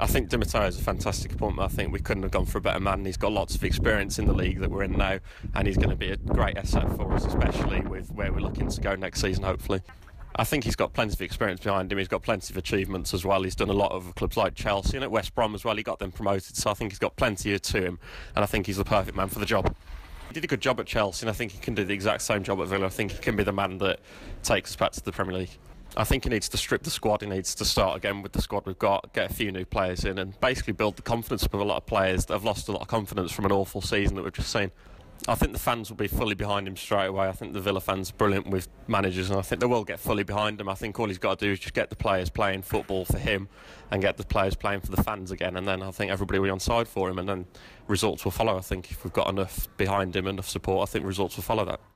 I think Di Matteo is a fantastic appointment. I think we couldn't have gone for a better man. He's got lots of experience in the league that we're in now, and he's going to be a great asset for us, especially with where we're looking to go next season, hopefully. I think he's got plenty of experience behind him. He's got plenty of achievements as well. He's done a lot of clubs like Chelsea and at West Brom as well. He got them promoted, so I think he's got plenty to him, and I think he's the perfect man for the job. He did a good job at Chelsea, and I think he can do the exact same job at Villa. I think he can be the man that takes us back to the Premier League. I think he needs to strip the squad. He needs to start again with the squad we've got, get a few new players in, and basically build the confidence of a lot of players that have lost a lot of confidence from an awful season that we've just seen. I think the fans will be fully behind him straight away. I think the Villa fans are brilliant with managers, and I think they will get fully behind him. I think all he's got to do is just get the players playing football for him and get the players playing for the fans again, and then I think everybody will be on side for him, and then results will follow. I think if we've got enough behind him, enough support, I think results will follow that.